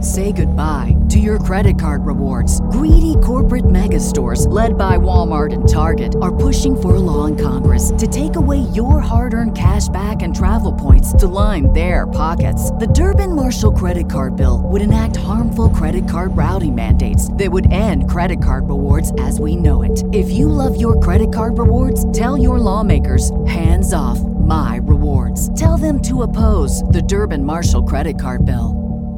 Say goodbye to your credit card rewards. Greedy corporate mega stores, led by Walmart and Target, are pushing for a law in Congress to take away your hard-earned cash back and travel points to line their pockets. The Durbin-Marshall credit card bill would enact harmful credit card routing mandates that would end credit card rewards as we know it. If you love your credit card rewards, tell your lawmakers, hands off my rewards. Tell them to oppose the Durbin-Marshall credit card bill.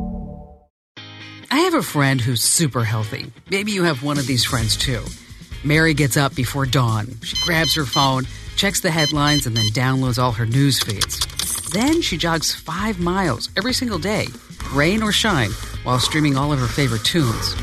I have a friend who's super healthy. Maybe you have one of these friends too. Mary gets up before dawn. She grabs her phone, checks the headlines, and then downloads all her news feeds. Then she jogs 5 miles every single day, rain or shine, while streaming all of her favorite tunes.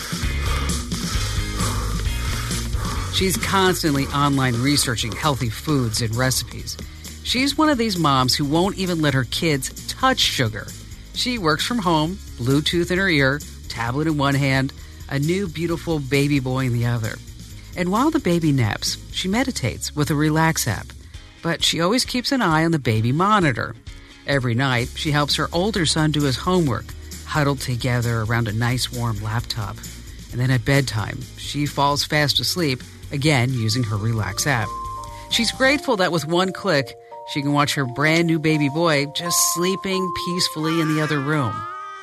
She's constantly online researching healthy foods and recipes. She's one of these moms who won't even let her kids touch sugar. She works from home, Bluetooth in her ear, tablet in one hand, a new beautiful baby boy in the other. And while the baby naps, she meditates with a Relax app. But she always keeps an eye on the baby monitor. Every night, she helps her older son do his homework, huddled together around a nice warm laptop. And then at bedtime, she falls fast asleep, again using her Relax app. She's grateful that with one click, she can watch her brand new baby boy just sleeping peacefully in the other room.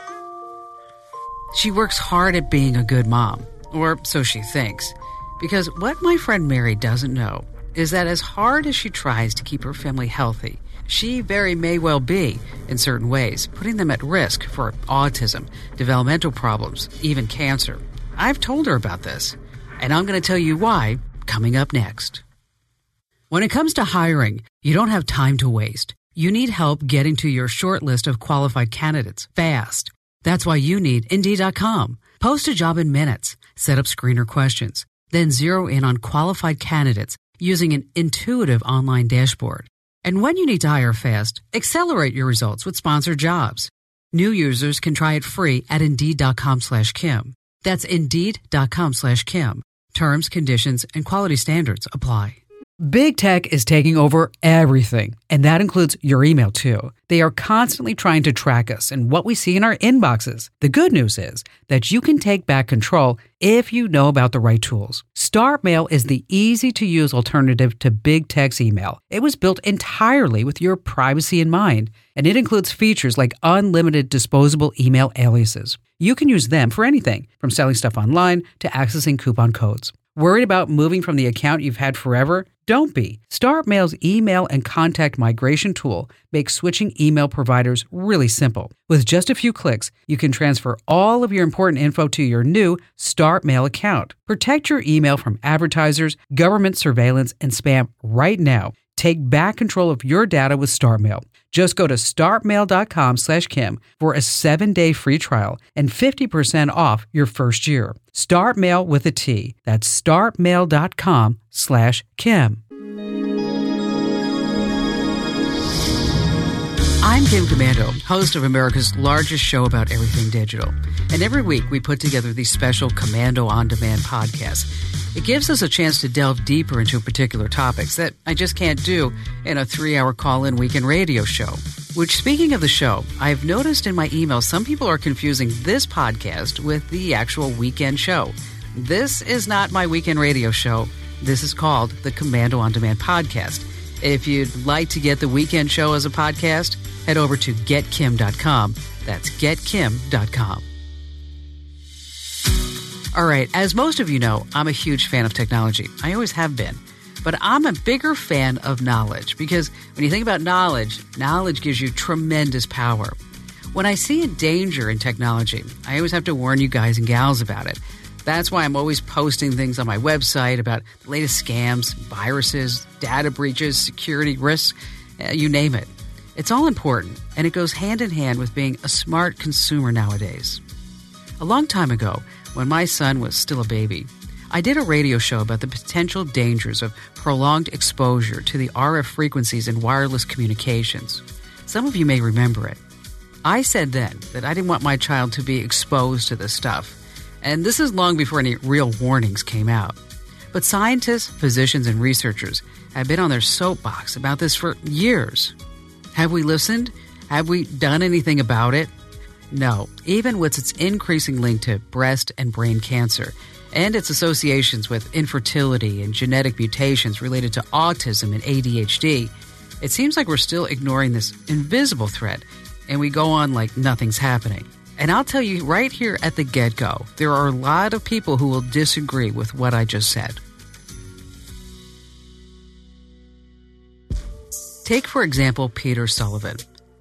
She works hard at being a good mom, or so she thinks, because what my friend Mary doesn't know is that as hard as she tries to keep her family healthy, she very may well be, in certain ways, putting them at risk for autism, developmental problems, even cancer. I've told her about this, and I'm going to tell you why coming up next. When it comes to hiring, you don't have time to waste. You need help getting to your short list of qualified candidates fast. That's why you need Indeed.com. Post a job in minutes, set up screener questions, then zero in on qualified candidates using an intuitive online dashboard. And when you need to hire fast, accelerate your results with sponsored jobs. New users can try it free at Indeed.com/Kim. That's Indeed.com/Kim. Terms, conditions, and quality standards apply. Big tech is taking over everything, and that includes your email too. They are constantly trying to track us and what we see in our inboxes. The good news is that you can take back control if you know about the right tools. StartMail is the easy-to-use alternative to big tech's email. It was built entirely with your privacy in mind, and it includes features like unlimited disposable email aliases. You can use them for anything, from selling stuff online to accessing coupon codes. Worried about moving from the account you've had forever? Don't be. StartMail's email and contact migration tool makes switching email providers really simple. With just a few clicks, you can transfer all of your important info to your new StartMail account. Protect your email from advertisers, government surveillance, and spam right now. Take back control of your data with StartMail. Just go to startmail.com/Kim for a 7-day free trial and 50% off your first year. StartMail with a T. That's startmail.com/Kim. I'm Kim Komando, host of America's largest show about everything digital. And every week we put together these special Komando On Demand podcasts. It gives us a chance to delve deeper into particular topics that I just can't do in a 3-hour call-in weekend radio show. Which, speaking of the show, I've noticed in my emails some people are confusing this podcast with the actual weekend show. This is not my weekend radio show. This is called the Komando On Demand podcast. If you'd like to get the weekend show as a podcast, head over to getkim.com. That's getkim.com. All right, as most of you know, I'm a huge fan of technology. I always have been. But I'm a bigger fan of knowledge because when you think about knowledge, knowledge gives you tremendous power. When I see a danger in technology, I always have to warn you guys and gals about it. That's why I'm always posting things on my website about the latest scams, viruses, data breaches, security risks, you name it. It's all important, and it goes hand in hand with being a smart consumer nowadays. A long time ago, when my son was still a baby, I did a radio show about the potential dangers of prolonged exposure to the RF frequencies in wireless communications. Some of you may remember it. I said then that I didn't want my child to be exposed to this stuff. And this is long before any real warnings came out. But scientists, physicians, and researchers have been on their soapbox about this for years. Have we listened? Have we done anything about it? No, even with its increasing link to breast and brain cancer and its associations with infertility and genetic mutations related to autism and ADHD, it seems like we're still ignoring this invisible threat, and we go on like nothing's happening. And I'll tell you right here at the get-go, there are a lot of people who will disagree with what I just said. Take, for example, Peter Sullivan.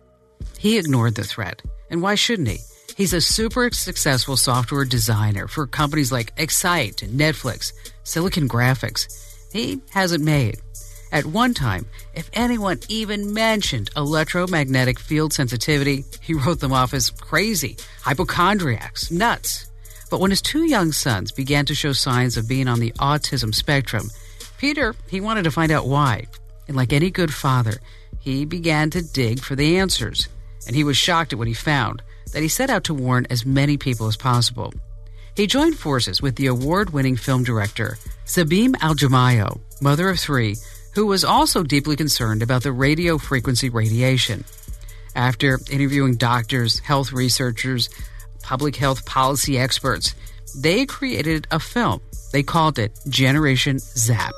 He ignored the threat. And why shouldn't he? He's a super successful software designer for companies like Excite and Netflix, Silicon Graphics. He hasn't made. At one time, if anyone even mentioned electromagnetic field sensitivity, he wrote them off as crazy, hypochondriacs, nuts. But when his two young sons began to show signs of being on the autism spectrum, Peter, he wanted to find out why. And like any good father, he began to dig for the answers. And he was shocked at what he found, that he set out to warn as many people as possible. He joined forces with the award-winning film director, Sabeem Al-Jamayo, mother of three, who was also deeply concerned about the radio frequency radiation. After interviewing doctors, health researchers, public health policy experts, they created a film. They called it Generation Zapped.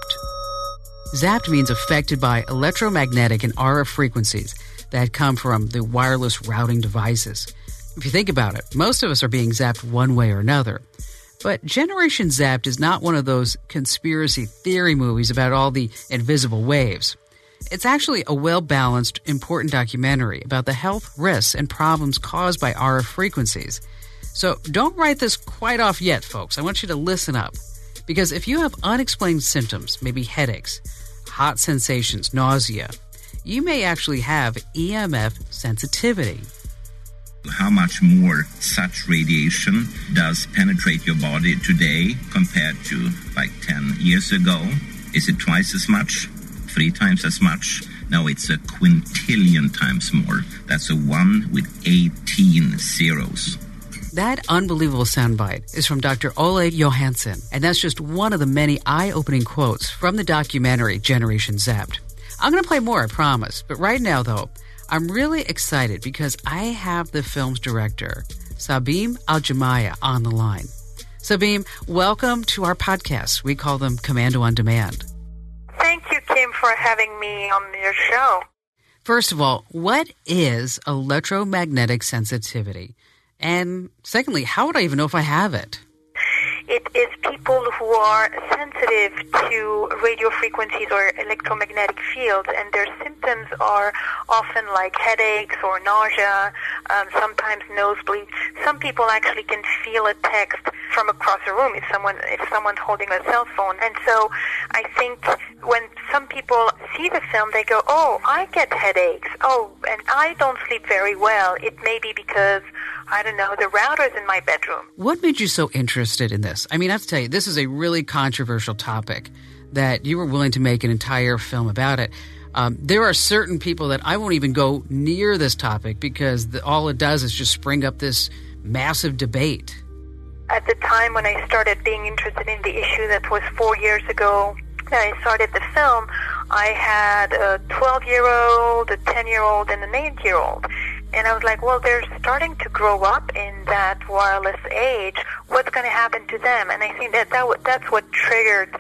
Zapped means affected by electromagnetic and RF frequencies that come from the wireless routing devices. If you think about it, most of us are being zapped one way or another. But Generation Zapped is not one of those conspiracy theory movies about all the invisible waves. It's actually a well-balanced, important documentary about the health risks and problems caused by RF frequencies. So don't write this quite off yet, folks. I want you to listen up. Because if you have unexplained symptoms, maybe headaches, hot sensations, nausea, you may actually have EMF sensitivity. How much more such radiation does penetrate your body today compared to like 10 years ago? Is it twice as much? 3 times as much? No, it's a quintillion times more. That's a 1 with 18 zeros. That unbelievable soundbite is from Dr. Ole Johansson, and that's just one of the many eye-opening quotes from the documentary Generation Zapped. I'm going to play more, I promise. But right now, though, I'm really excited because I have the film's director, Sabeem Al-Jamayo, on the line. Sabeem, welcome to our podcast. We call them Commando on Demand. Thank you, Kim, for having me on your show. First of all, what is electromagnetic sensitivity? And secondly, how would I even know if I have it? It is people who are sensitive to radio frequencies or electromagnetic fields, and their symptoms are often like headaches or nausea, sometimes nosebleeds. Some people actually can feel a text from across a room if someone's holding a cell phone. And so I think when some people see the film, they go, oh, I get headaches. Oh, and I don't sleep very well. It may be because, I don't know, the router's in my bedroom. What made you so interested in this? I mean, I have to tell you, this is a really controversial topic that you were willing to make an entire film about it. There are certain people that I won't even go near this topic because all it does is just spring up this massive debate. At the time when I started being interested in the issue, that was 4 years ago, that I started the film, I had a 12-year-old, a 10-year-old, and an 8-year-old. And I was like, well, they're starting to grow up in that wireless age. What's going to happen to them? And I think that's what triggered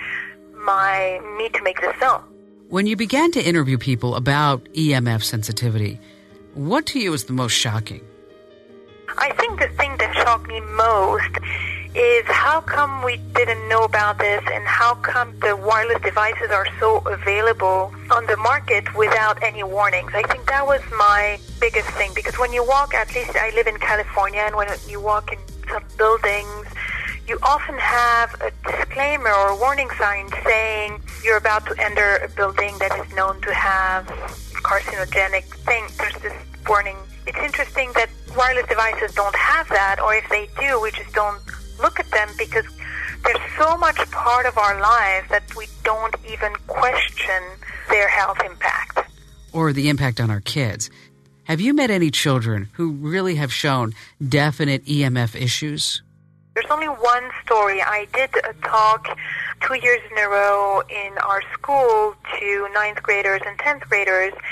me to make this film. When you began to interview people about EMF sensitivity, what to you was the most shocking? I think the thing that shocked me most is how come we didn't know about this, and how come the wireless devices are so available on the market without any warnings. I think that was my biggest thing, because when you walk, at least I live in California, and when you walk in some buildings, you often have a disclaimer or a warning sign saying you're about to enter a building that is known to have carcinogenic things. There's this warning. It's interesting that wireless devices don't have that, or if they do, we just don't look at them because they're so much part of our lives that we don't even question their health impact. Or the impact on our kids. Have you met any children who really have shown definite EMF issues? There's only one story. I did a talk 2 years in a row in our school to 9th graders and 10th graders,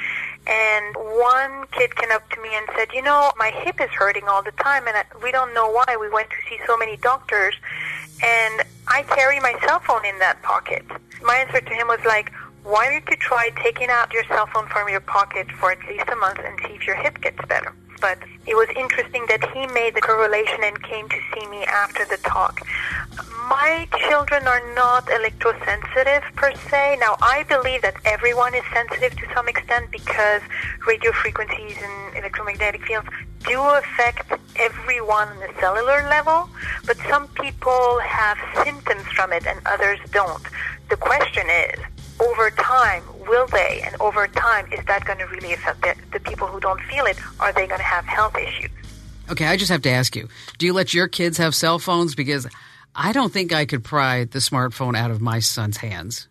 And one kid came up to me and said, my hip is hurting all the time, and we don't know why. We went to see so many doctors, and I carry my cell phone in that pocket. My answer to him was like, why don't you try taking out your cell phone from your pocket for at least a month and see if your hip gets better? But it was interesting that he made the correlation and came to see me after the talk. My children are not electrosensitive per se. Now, I believe that everyone is sensitive to some extent because radio frequencies and electromagnetic fields do affect everyone on the cellular level, but some people have symptoms from it and others don't. The question is, over time, will they? And over time, is that going to really affect the people who don't feel it? Are they going to have health issues? Okay, I just have to ask you, do you let your kids have cell phones? Because I don't think I could pry the smartphone out of my son's hands.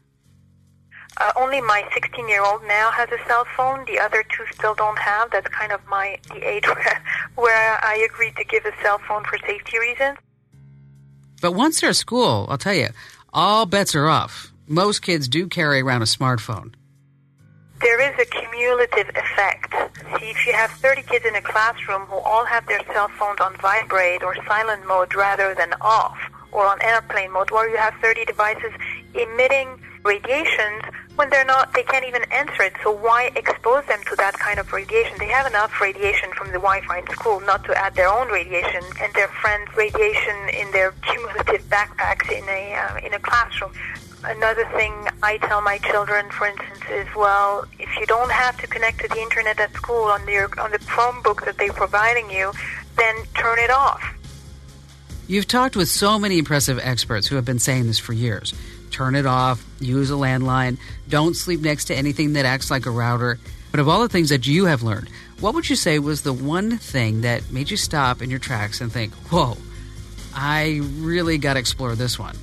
Only my 16-year-old now has a cell phone. The other two still don't have. That's kind of the age where I agreed to give a cell phone for safety reasons. But once they're at school, I'll tell you, all bets are off. Most kids do carry around a smartphone. There is a cumulative effect. See, if you have 30 kids in a classroom who all have their cell phones on vibrate or silent mode rather than off, or on airplane mode, where you have 30 devices emitting radiations when they can't even answer it. So why expose them to that kind of radiation? They have enough radiation from the Wi-Fi in school not to add their own radiation and their friends' radiation in their cumulative backpacks in a classroom. Another thing I tell my children, for instance, is, well, if you don't have to connect to the internet at school on the Chromebook that they're providing you, then turn it off. You've talked with so many impressive experts who have been saying this for years. Turn it off, use a landline, don't sleep next to anything that acts like a router. But of all the things that you have learned, what would you say was the one thing that made you stop in your tracks and think, whoa, I really got to explore this one?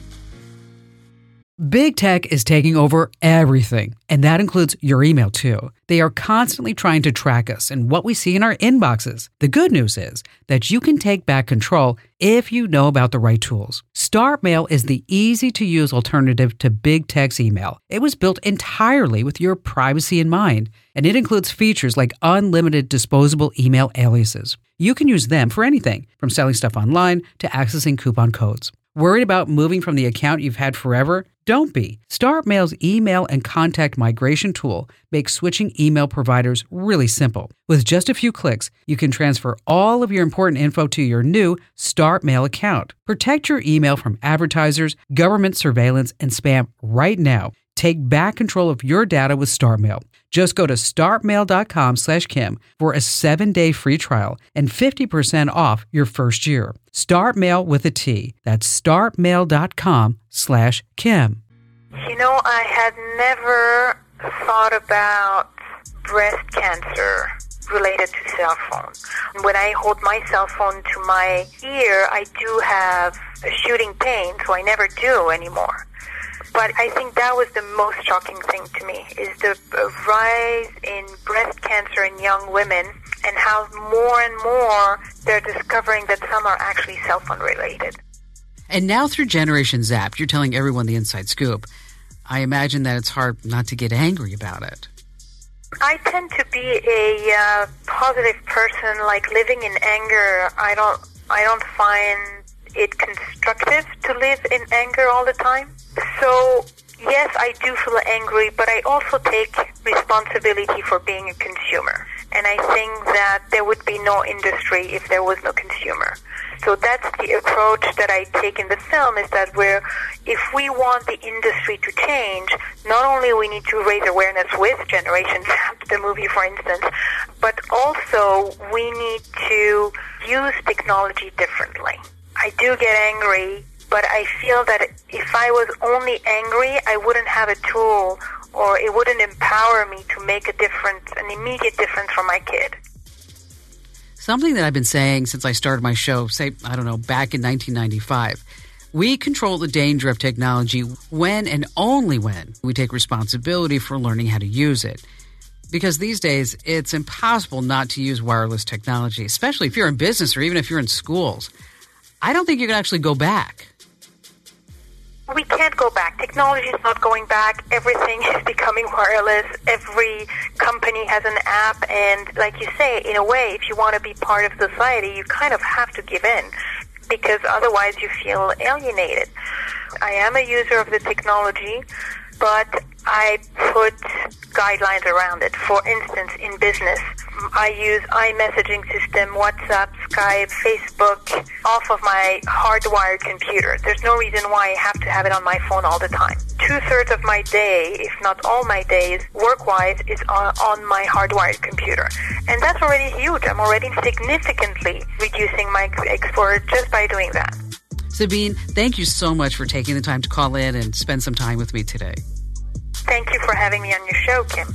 Big tech is taking over everything, and that includes your email too. They are constantly trying to track us and what we see in our inboxes. The good news is that you can take back control if you know about the right tools. StartMail is the easy-to-use alternative to big tech's email. It was built entirely with your privacy in mind, and it includes features like unlimited disposable email aliases. You can use them for anything, from selling stuff online to accessing coupon codes. Worried about moving from the account you've had forever? Don't be. StartMail's email and contact migration tool makes switching email providers really simple. With just a few clicks, you can transfer all of your important info to your new StartMail account. Protect your email from advertisers, government surveillance, and spam right now. Take back control of your data with StartMail. Just go to startmail.com/Kim for a 7-day free trial and 50% off your first year. StartMail with a T. That's startmail.com/Kim. I had never thought about breast cancer related to cell phone. When I hold my cell phone to my ear, I do have a shooting pain, so I never do anymore. But I think that was the most shocking thing to me, is the rise in breast cancer in young women and how more and more they're discovering that some are actually cell phone related. And now through Generation Zapped, you're telling everyone the inside scoop. I imagine that it's hard not to get angry about it. I tend to be a positive person, like living in anger. I don't find it constructive to live in anger all the time. So, yes, I do feel angry, but I also take responsibility for being a consumer. And I think that there would be no industry if there was no consumer. So that's the approach that I take in the film, is that if we want the industry to change, not only we need to raise awareness with Generation Zapped, the movie, for instance, but also we need to use technology differently. I do get angry, but I feel that if I was only angry, I wouldn't have a tool, or it wouldn't empower me to make an immediate difference for my kid. Something that I've been saying since I started my show, back in 1995. We control the danger of technology when and only when we take responsibility for learning how to use it. Because these days, it's impossible not to use wireless technology, especially if you're in business or even if you're in schools. I don't think you can actually go back. We can't go back. Technology is not going back. Everything is becoming wireless. Every company has an app. And like you say, in a way, if you want to be part of society, you kind of have to give in, because otherwise you feel alienated. I am a user of the technology, but I put guidelines around it. For instance, in business, I use iMessaging system, WhatsApp, Skype, Facebook off of my hardwired computer. There's no reason why I have to have it on my phone all the time. 2/3 of my day, if not all my days, work-wise, is on my hardwired computer. And that's already huge. I'm already significantly reducing my exposure just by doing that. Sabine, thank you so much for taking the time to call in and spend some time with me today. Thank you for having me on your show, Kim.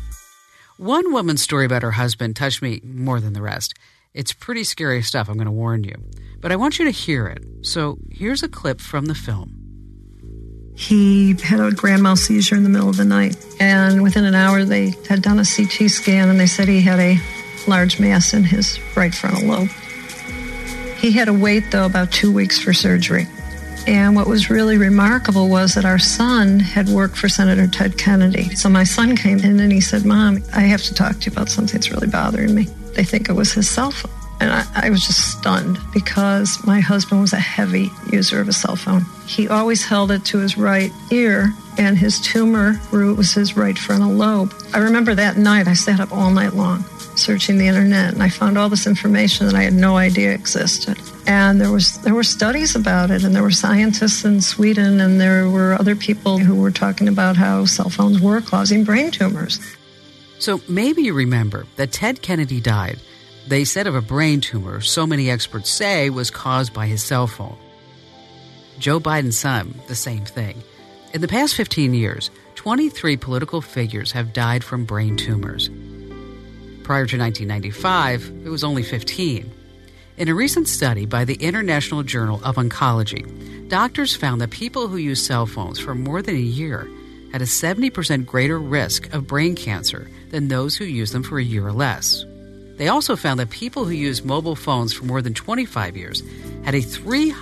One woman's story about her husband touched me more than the rest. It's pretty scary stuff, I'm going to warn you. But I want you to hear it. So here's a clip from the film. He had a grand mal seizure in the middle of the night. And within an hour, they had done a CT scan, and they said he had a large mass in his right frontal lobe. He had to wait, though, about 2 weeks for surgery. And what was really remarkable was that our son had worked for Senator Ted Kennedy. So my son came in and he said, "Mom, I have to talk to you about something that's really bothering me." They think it was his cell phone. And I was just stunned because my husband was a heavy user of a cell phone. He always held it to his right ear, and his tumor was his right frontal lobe. I remember that night I sat up all night long searching the internet, and I found all this information that I had no idea existed. And there were studies about it, and there were scientists in Sweden, and there were other people who were talking about how cell phones were causing brain tumors. So maybe you remember that Ted Kennedy died, they said, of a brain tumor so many experts say was caused by his cell phone. Joe Biden's son, the same thing. In the past 15 years, 23 political figures have died from brain tumors. Prior to 1995, it was only 15. In a recent study by the International Journal of Oncology, doctors found that people who use cell phones for more than a year had a 70% greater risk of brain cancer than those who use them for a year or less. They also found that people who use mobile phones for more than 25 years had a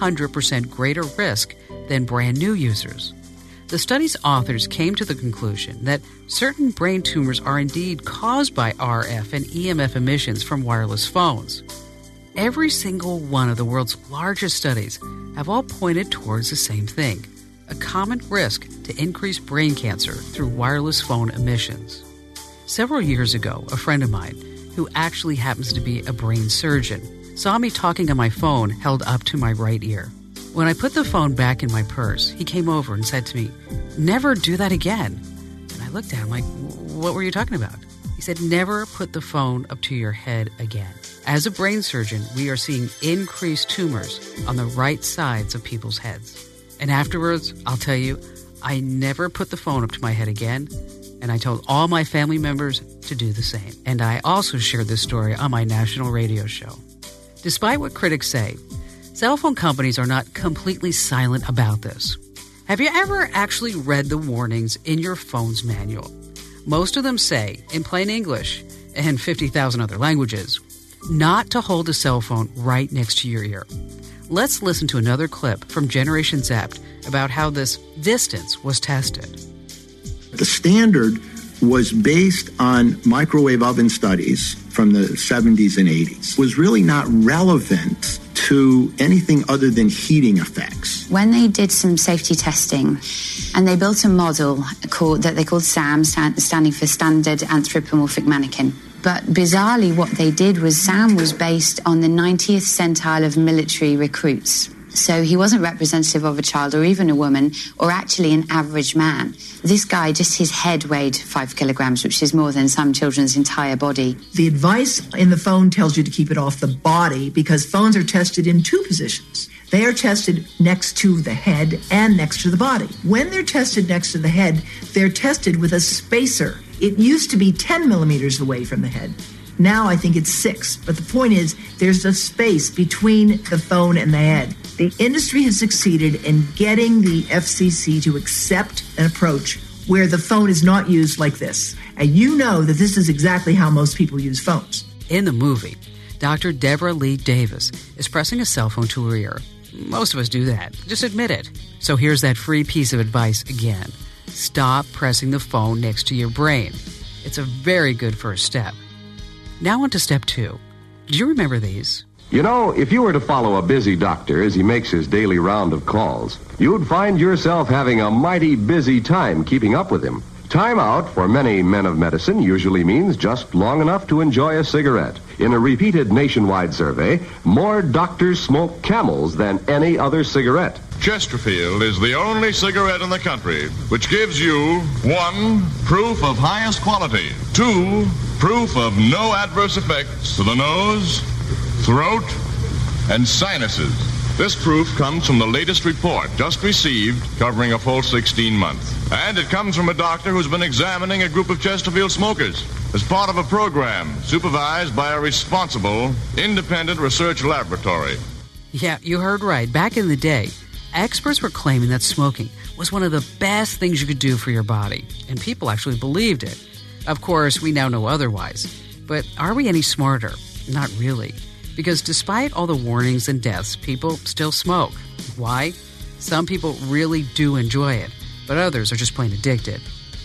300% greater risk than brand new users. The study's authors came to the conclusion that certain brain tumors are indeed caused by RF and EMF emissions from wireless phones. Every single one of the world's largest studies have all pointed towards the same thing, a common risk to increase brain cancer through wireless phone emissions. Several years ago, a friend of mine, who actually happens to be a brain surgeon, saw me talking on my phone held up to my right ear. When I put the phone back in my purse, he came over and said to me, "Never do that again." And I looked at him like, "What were you talking about?" He said, "Never put the phone up to your head again." As a brain surgeon, we are seeing increased tumors on the right sides of people's heads. And afterwards, I'll tell you, I never put the phone up to my head again, and I told all my family members to do the same. And I also shared this story on my national radio show. Despite what critics say, cell phone companies are not completely silent about this. Have you ever actually read the warnings in your phone's manual? Most of them say, in plain English and 50,000 other languages, not to hold a cell phone right next to your ear. Let's listen to another clip from Generation Zapped about how this distance was tested. The standard was based on microwave oven studies from the 70s and 80s. It was really not relevant to anything other than heating effects. When they did some safety testing, and they built a model that they called SAM, standing for Standard Anthropomorphic Mannequin. But bizarrely, what they did was SAM was based on the 90th centile of military recruits. So he wasn't representative of a child or even a woman or actually an average man. This guy, just his head weighed 5 kilograms, which is more than some children's entire body. The advice in the phone tells you to keep it off the body because phones are tested in 2 positions. They are tested next to the head and next to the body. When they're tested next to the head, they're tested with a spacer. It used to be 10 millimeters away from the head. Now I think it's 6. But the point is, there's a space between the phone and the head. The industry has succeeded in getting the FCC to accept an approach where the phone is not used like this. And you know that this is exactly how most people use phones. In the movie, Dr. Deborah Lee Davis is pressing a cell phone to her ear. Most of us do that. Just admit it. So here's that free piece of advice again. Stop pressing the phone next to your brain. It's a very good first step. Now on to step 2. Do you remember these? You know, if you were to follow a busy doctor as he makes his daily round of calls, you'd find yourself having a mighty busy time keeping up with him. Time out for many men of medicine usually means just long enough to enjoy a cigarette. In a repeated nationwide survey, more doctors smoke Camels than any other cigarette. Chesterfield is the only cigarette in the country which gives you 1, proof of highest quality, 2, proof of no adverse effects to the nose, throat, and sinuses. This proof comes from the latest report just received covering a full 16 months. And it comes from a doctor who's been examining a group of Chesterfield smokers as part of a program supervised by a responsible, independent research laboratory. Yeah, you heard right. Back in the day, experts were claiming that smoking was one of the best things you could do for your body, and people actually believed it. Of course, we now know otherwise. But are we any smarter? Not really. Because despite all the warnings and deaths, people still smoke. Why? Some people really do enjoy it, but others are just plain addicted.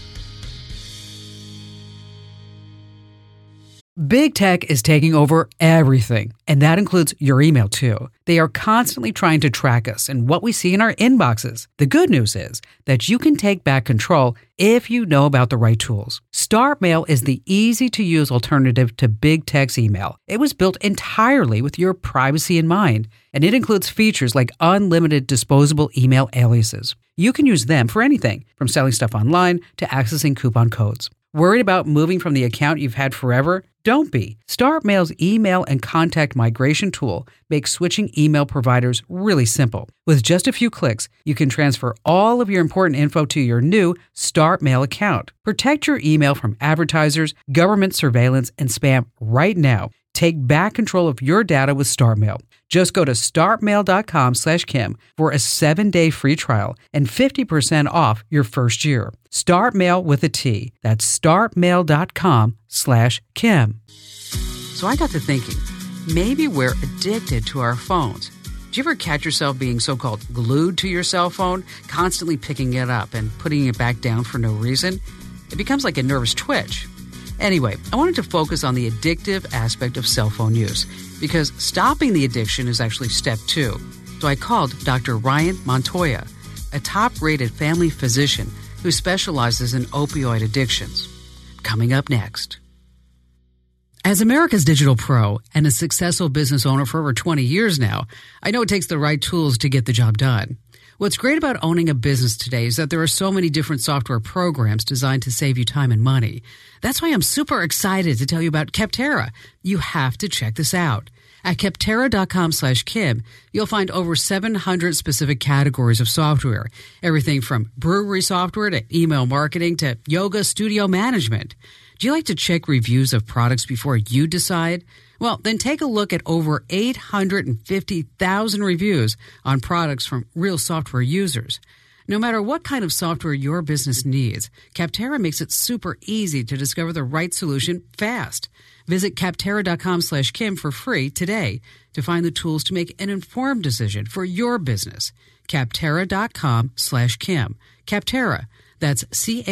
Big tech is taking over everything, and that includes your email too. They are constantly trying to track us and what we see in our inboxes. The good news is that you can take back control if you know about the right tools. StartMail is the easy-to-use alternative to big tech's email. It was built entirely with your privacy in mind, and it includes features like unlimited disposable email aliases. You can use them for anything, from selling stuff online to accessing coupon codes. Worried about moving from the account you've had forever? Don't be. StartMail's email and contact migration tool makes switching email providers really simple. With just a few clicks, you can transfer all of your important info to your new StartMail account. Protect your email from advertisers, government surveillance, and spam right now. Take back control of your data with StartMail. Just go to startmail.com/Kim for a 7-day free trial and 50% off your first year. StartMail with a T. That's startmail.com/Kim. So I got to thinking, maybe we're addicted to our phones. Do you ever catch yourself being so-called glued to your cell phone, constantly picking it up and putting it back down for no reason? It becomes like a nervous twitch. Anyway, I wanted to focus on the addictive aspect of cell phone use because stopping the addiction is actually step 2. So I called Dr. Ryan Montoya, a top-rated family physician who specializes in opioid addictions. Coming up next. As America's digital pro and a successful business owner for over 20 years now, I know it takes the right tools to get the job done. What's great about owning a business today is that there are so many different software programs designed to save you time and money. That's why I'm super excited to tell you about Capterra. You have to check this out. At Capterra.com/Kim, you'll find over 700 specific categories of software. Everything from brewery software to email marketing to yoga studio management. Do you like to check reviews of products before you decide? Well, then take a look at over 850,000 reviews on products from real software users. No matter what kind of software your business needs, Capterra makes it super easy to discover the right solution fast. Visit Capterra.com/Kim for free today to find the tools to make an informed decision for your business. Capterra.com/Kim. Capterra. That's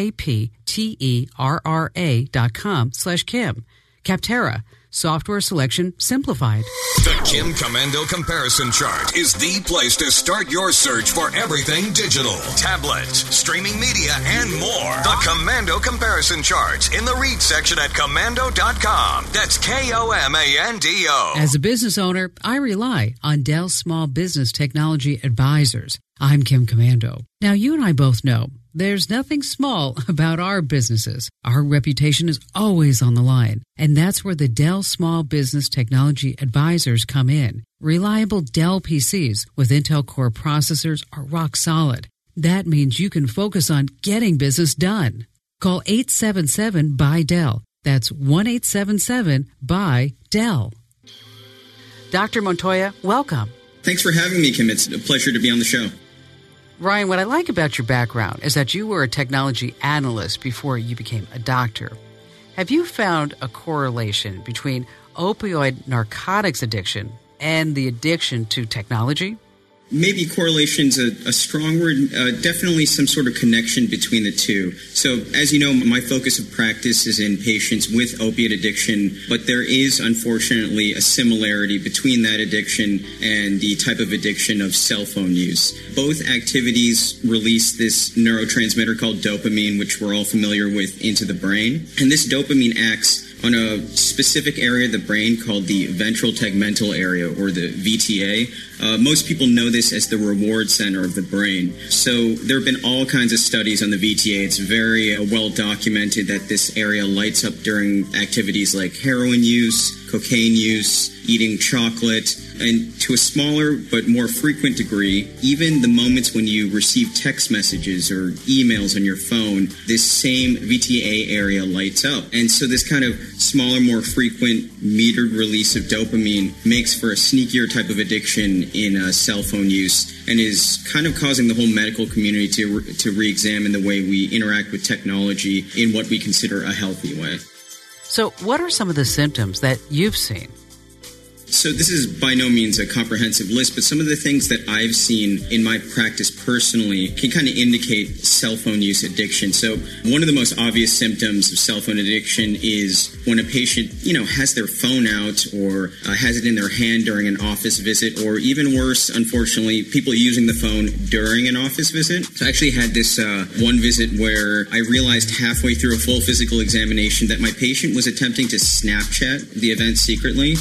CAPTERRA.com/Kim. Capterra. Software selection simplified. The Kim Komando Comparison Chart is the place to start your search for everything digital. Tablets, streaming media, and more. The Komando Comparison Chart in the read section at Komando.com. That's KOMANDO. As a business owner, I rely on Dell Small Business Technology Advisors. I'm Kim Komando. Now, you and I both know there's nothing small about our businesses. Our reputation is always on the line, and that's where the Dell Small Business Technology Advisors come in. Reliable Dell PCs with Intel Core processors are rock solid. That means you can focus on getting business done. Call 877-BUY-DELL. That's 1-877-BUY-DELL. Dr. Montoya, welcome. Thanks for having me, Kim. It's a pleasure to be on the show. Ryan, what I like about your background is that you were a technology analyst before you became a doctor. Have you found a correlation between opioid narcotics addiction and the addiction to technology? Maybe correlation's a strong word, definitely some sort of connection between the two. So, as you know, my focus of practice is in patients with opiate addiction, but there is, unfortunately, a similarity between that addiction and the type of addiction of cell phone use. Both activities release this neurotransmitter called dopamine, which we're all familiar with, into the brain. And this dopamine acts on a specific area of the brain called the ventral tegmental area, or the VTA. Most people know this as the reward center of the brain. So there have been all kinds of studies on the VTA. It's very well documented that this area lights up during activities like heroin use, cocaine use, eating chocolate, and to a smaller but more frequent degree, even the moments when you receive text messages or emails on your phone, this same VTA area lights up. And so this kind of smaller, more frequent metered release of dopamine makes for a sneakier type of addiction in cell phone use, and is kind of causing the whole medical community to re-examine the way we interact with technology in what we consider a healthy way. So what are some of the symptoms that you've seen? So this is by no means a comprehensive list, but some of the things that I've seen in my practice personally can kind of indicate cell phone use addiction. So one of the most obvious symptoms of cell phone addiction is when a patient, has their phone out or has it in their hand during an office visit, or even worse, unfortunately, people using the phone during an office visit. So I actually had this one visit where I realized halfway through a full physical examination that my patient was attempting to Snapchat the event secretly.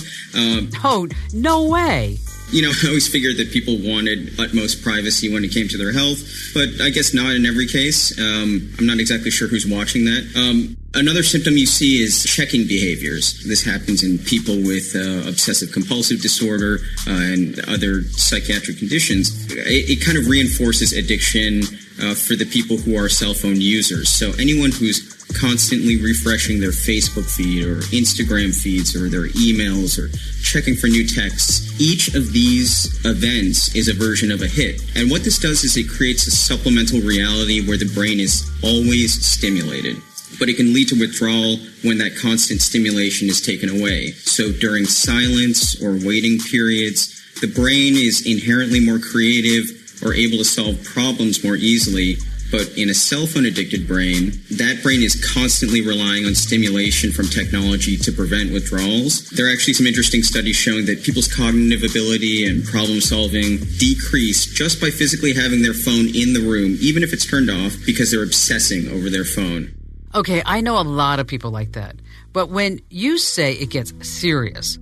Oh, no way. I always figured that people wanted utmost privacy when it came to their health, but I guess not in every case. I'm not exactly sure who's watching that. Another symptom you see is checking behaviors. This happens in people with obsessive-compulsive disorder and other psychiatric conditions. It kind of reinforces addiction for the people who are cell phone users. So anyone who's constantly refreshing their Facebook feed or Instagram feeds or their emails or checking for new texts, each of these events is a version of a hit. And what this does is it creates a supplemental reality where the brain is always stimulated. But it can lead to withdrawal when that constant stimulation is taken away. So during silence or waiting periods, the brain is inherently more creative or able to solve problems more easily. But in a cell phone addicted brain, that brain is constantly relying on stimulation from technology to prevent withdrawals. There are actually some interesting studies showing that people's cognitive ability and problem solving decrease just by physically having their phone in the room, even if it's turned off, because they're obsessing over their phone. Okay, I know a lot of people like that. But when you say it gets serious,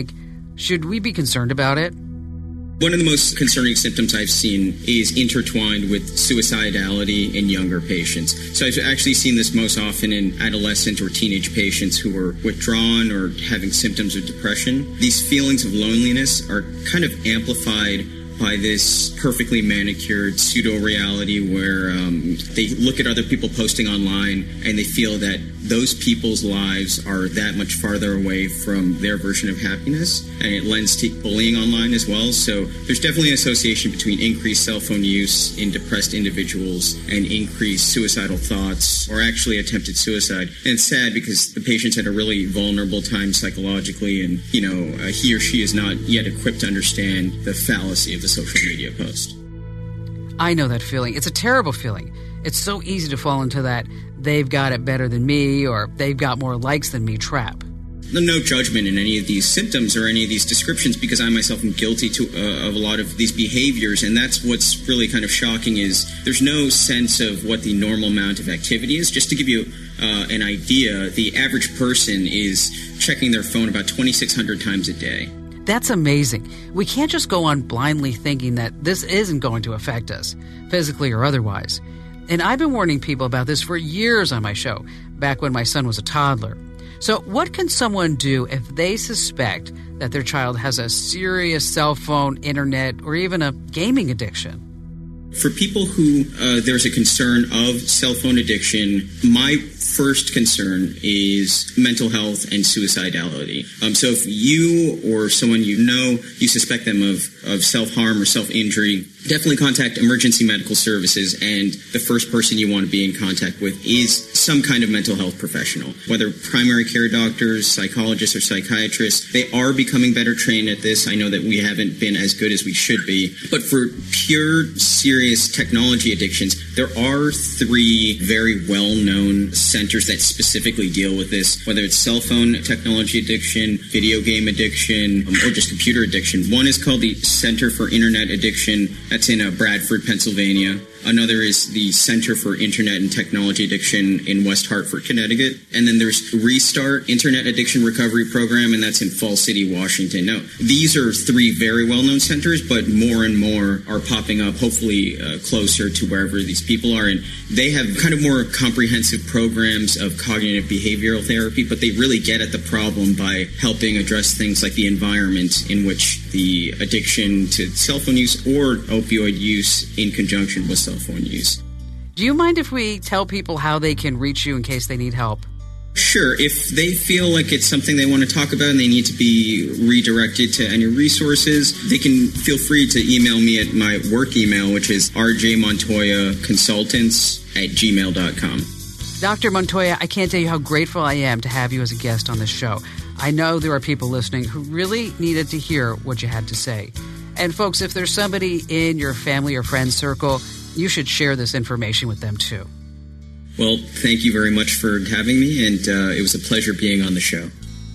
should we be concerned about it? One of the most concerning symptoms I've seen is intertwined with suicidality in younger patients. So I've actually seen this most often in adolescent or teenage patients who are withdrawn or having symptoms of depression. These feelings of loneliness are kind of amplified by this perfectly manicured pseudo-reality where they look at other people posting online and they feel that those people's lives are that much farther away from their version of happiness, and it lends to bullying online as well. So there's definitely an association between increased cell phone use in depressed individuals and increased suicidal thoughts or actually attempted suicide. And it's sad because the patient's had a really vulnerable time psychologically, and he or she is not yet equipped to understand the fallacy of the social media post. I know that feeling. It's a terrible feeling. It's so easy to fall into that they've got it better than me or they've got more likes than me trap. No judgment in any of these symptoms or any of these descriptions, because I myself am guilty of a lot of these behaviors, and that's what's really kind of shocking is there's no sense of what the normal amount of activity is. Just to give you an idea, the average person is checking their phone about 2,600 times a day. That's amazing. We can't just go on blindly thinking that this isn't going to affect us, physically or otherwise. And I've been warning people about this for years on my show, back when my son was a toddler. So what can someone do if they suspect that their child has a serious cell phone, internet, or even a gaming addiction? For people who there's a concern of cell phone addiction, my first concern is mental health and suicidality. So if you or someone you suspect them of self-harm or self-injury, definitely contact emergency medical services, and the first person you want to be in contact with is some kind of mental health professional, whether primary care doctors, psychologists, or psychiatrists. They are becoming better trained at this. I know that we haven't been as good as we should be, but for pure, serious technology addictions, there are 3 very well-known centers that specifically deal with this, whether it's cell phone technology addiction, video game addiction, or just computer addiction. One is called the Center for Internet Addiction. That's in Bradford, Pennsylvania. Another is the Center for Internet and Technology Addiction in West Hartford, Connecticut. And then there's Restart Internet Addiction Recovery Program, and that's in Falls City, Washington. Now, these are 3 very well-known centers, but more and more are popping up, hopefully closer to wherever these people are. And they have kind of more comprehensive programs of cognitive behavioral therapy, but they really get at the problem by helping address things like the environment in which the addiction to cell phone use or opioid use in conjunction with cell phone use. Do you mind if we tell people how they can reach you in case they need help? Sure. If they feel like it's something they want to talk about and they need to be redirected to any resources, they can feel free to email me at my work email, which is rjmontoyaconsultants@gmail.com. Dr. Montoya, I can't tell you how grateful I am to have you as a guest on this show. I know there are people listening who really needed to hear what you had to say. And folks, if there's somebody in your family or friend circle, you should share this information with them too. Well, thank you very much for having me, and it was a pleasure being on the show.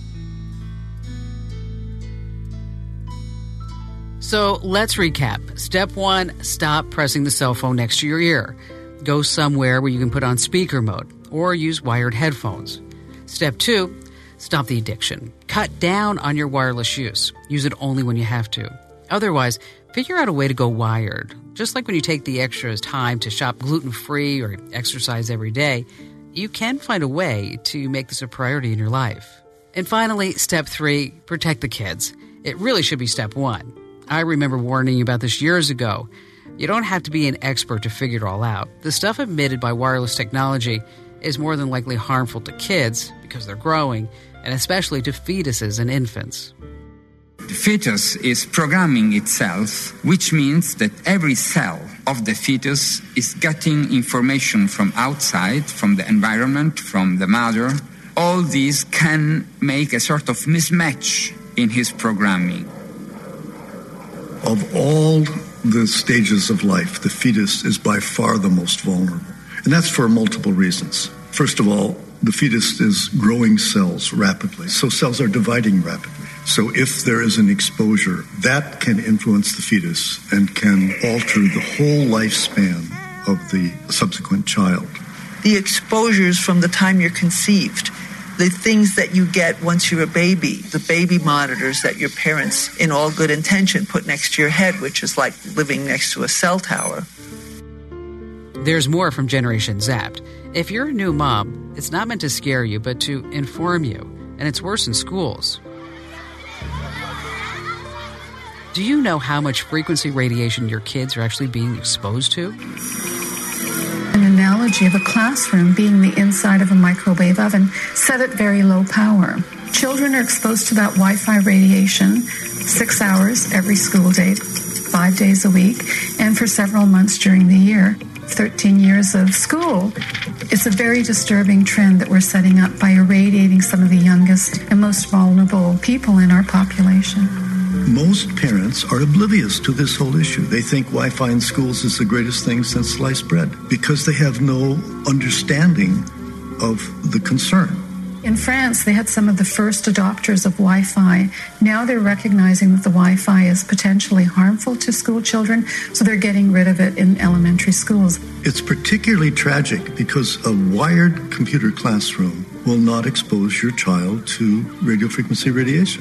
So let's recap. Step 1, stop pressing the cell phone next to your ear. Go somewhere where you can put on speaker mode or use wired headphones. Step 2, stop the addiction. Cut down on your wireless use. Use it only when you have to. Otherwise, figure out a way to go wired. Just like when you take the extra time to shop gluten-free or exercise every day, you can find a way to make this a priority in your life. And finally, step 3, protect the kids. It really should be step 1. I remember warning you about this years ago. You don't have to be an expert to figure it all out. The stuff emitted by wireless technology is more than likely harmful to kids because they're growing, and especially to fetuses and infants. The fetus is programming itself, which means that every cell of the fetus is getting information from outside, from the environment, from the mother. All these can make a sort of mismatch in his programming. Of all the stages of life, the fetus is by far the most vulnerable. And that's for multiple reasons. First of all, the fetus is growing cells rapidly, so cells are dividing rapidly. So if there is an exposure, that can influence the fetus and can alter the whole lifespan of the subsequent child. The exposures from the time you're conceived, the things that you get once you're a baby, the baby monitors that your parents, in all good intention, put next to your head, which is like living next to a cell tower. There's more from Generation Zapped. If you're a new mom, it's not meant to scare you, but to inform you. And it's worse in schools. Do you know how much frequency radiation your kids are actually being exposed to? An analogy of a classroom being the inside of a microwave oven, set at very low power. Children are exposed to that Wi-Fi radiation 6 hours every school day, 5 days a week, and for several months during the year. 13 years of school. It's a very disturbing trend that we're setting up by irradiating some of the youngest and most vulnerable people in our population. Most parents are oblivious to this whole issue. They think Wi-Fi in schools is the greatest thing since sliced bread because they have no understanding of the concern. In France, they had some of the first adopters of Wi-Fi. Now they're recognizing that the Wi-Fi is potentially harmful to school children, so they're getting rid of it in elementary schools. It's particularly tragic because a wired computer classroom will not expose your child to radio frequency radiation.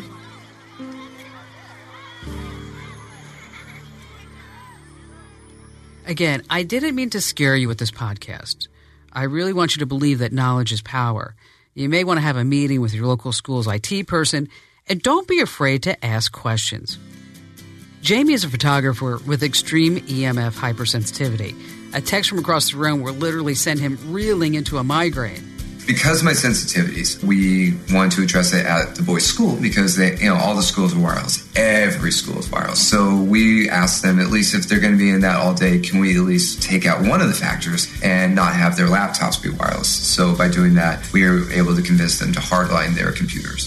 Again, I didn't mean to scare you with this podcast. I really want you to believe that knowledge is power. You may want to have a meeting with your local school's IT person, and don't be afraid to ask questions. Jamie is a photographer with extreme EMF hypersensitivity. A text from across the room will literally send him reeling into a migraine. Because of my sensitivities, we want to address it at the boys' school because all the schools are wireless. Every school is wireless. So we asked them, at least if they're going to be in that all day, can we at least take out one of the factors and not have their laptops be wireless? So by doing that, we were able to convince them to hardline their computers.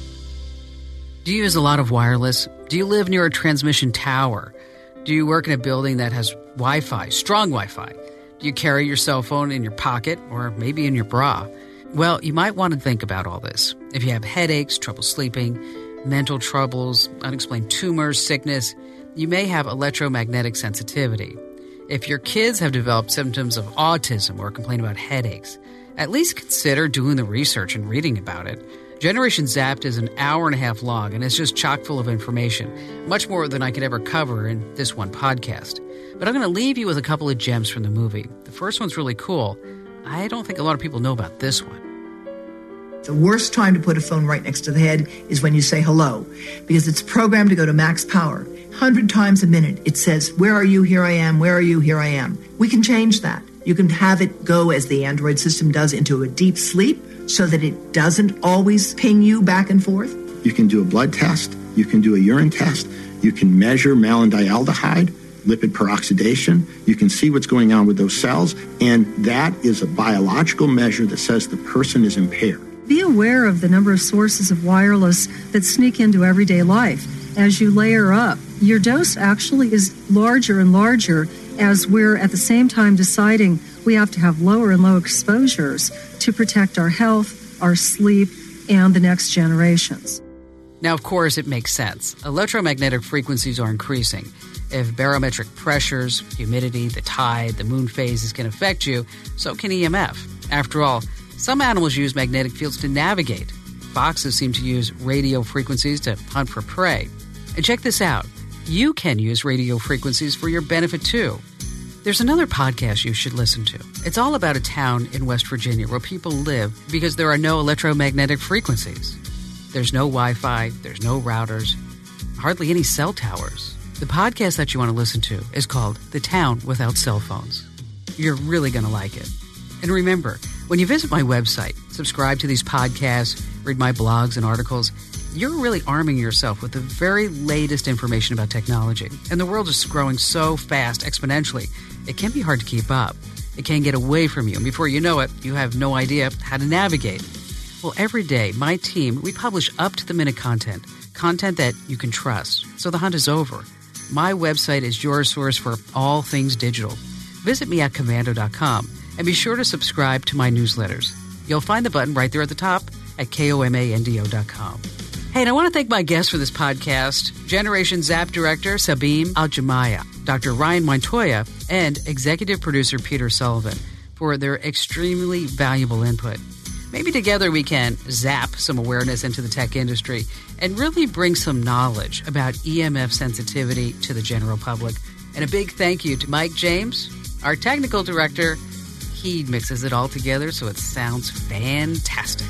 Do you use a lot of wireless? Do you live near a transmission tower? Do you work in a building that has Wi-Fi, strong Wi-Fi? Do you carry your cell phone in your pocket or maybe in your bra? Well, you might want to think about all this. If you have headaches, trouble sleeping, mental troubles, unexplained tumors, sickness, you may have electromagnetic sensitivity. If your kids have developed symptoms of autism or complain about headaches, at least consider doing the research and reading about it. Generation Zapped is an hour-and-a-half long, and it's just chock full of information, much more than I could ever cover in this one podcast. But I'm going to leave you with a couple of gems from the movie. The first one's really cool. I don't think a lot of people know about this one. The worst time to put a phone right next to the head is when you say hello, because it's programmed to go to max power. 100 times a minute, it says, where are you? Here I am. Where are you? Here I am. We can change that. You can have it go, as the Android system does, into a deep sleep so that it doesn't always ping you back and forth. You can do a blood test. You can do a urine test. You can measure malondialdehyde, lipid peroxidation. You can see what's going on with those cells, and that is a biological measure that says the person is impaired. Be aware of the number of sources of wireless that sneak into everyday life. As you layer up, your dose actually is larger and larger as we're at the same time deciding we have to have lower and lower exposures to protect our health, our sleep, and the next generations. Now, of course, it makes sense. Electromagnetic frequencies are increasing. If barometric pressures, humidity, the tide, the moon phases can affect you, so can EMF. After all, some animals use magnetic fields to navigate. Foxes seem to use radio frequencies to hunt for prey. And check this out. You can use radio frequencies for your benefit, too. There's another podcast you should listen to. It's all about a town in West Virginia where people live because there are no electromagnetic frequencies. There's no Wi-Fi, there's no routers, hardly any cell towers. The podcast that you want to listen to is called The Town Without Cell Phones. You're really going to like it. And remember, when you visit my website, subscribe to these podcasts, read my blogs and articles, you're really arming yourself with the very latest information about technology. And the world is growing so fast, exponentially, it can be hard to keep up. It can get away from you, and before you know it, you have no idea how to navigate. Well, every day, my team, we publish up-to-the-minute content that you can trust. So the hunt is over. My website is your source for all things digital. Visit me at komando.com and be sure to subscribe to my newsletters. You'll find the button right there at the top at komando.com. Hey, and I want to thank my guests for this podcast, Generation Zap Director Sabim Al-Jamaya, Dr. Ryan Montoya, and Executive Producer Peter Sullivan for their extremely valuable input. Maybe together we can zap some awareness into the tech industry and really bring some knowledge about EMF sensitivity to the general public. And a big thank you to Mike James, our technical director. He mixes it all together so it sounds fantastic.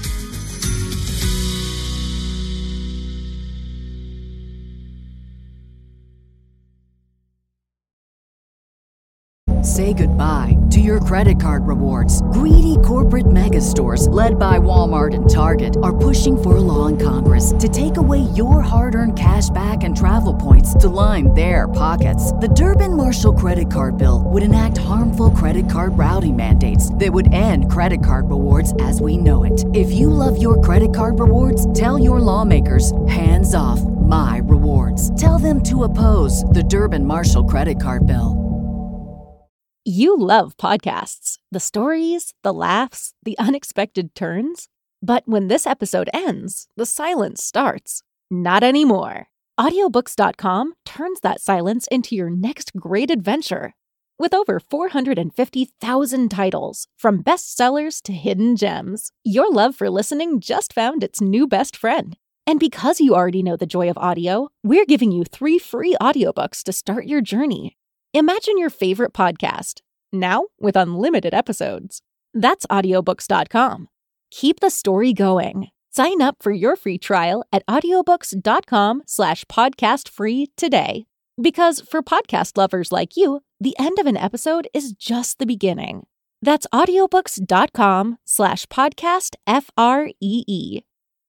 Say goodbye to your credit card rewards. Greedy corporate mega stores, led by Walmart and Target, are pushing for a law in Congress to take away your hard-earned cash back and travel points to line their pockets. The Durbin-Marshall credit card bill would enact harmful credit card routing mandates that would end credit card rewards as we know it. If you love your credit card rewards, tell your lawmakers, hands off my rewards. Tell them to oppose the Durbin-Marshall credit card bill. You love podcasts, the stories, the laughs, the unexpected turns. But when this episode ends, the silence starts. Not anymore. Audiobooks.com turns that silence into your next great adventure. With over 450,000 titles, from bestsellers to hidden gems, your love for listening just found its new best friend. And because you already know the joy of audio, we're giving you 3 free audiobooks to start your journey. Imagine your favorite podcast, now with unlimited episodes. That's audiobooks.com. Keep the story going. Sign up for your free trial at audiobooks.com/podcastfree today. Because for podcast lovers like you, the end of an episode is just the beginning. That's audiobooks.com/podcast FREE.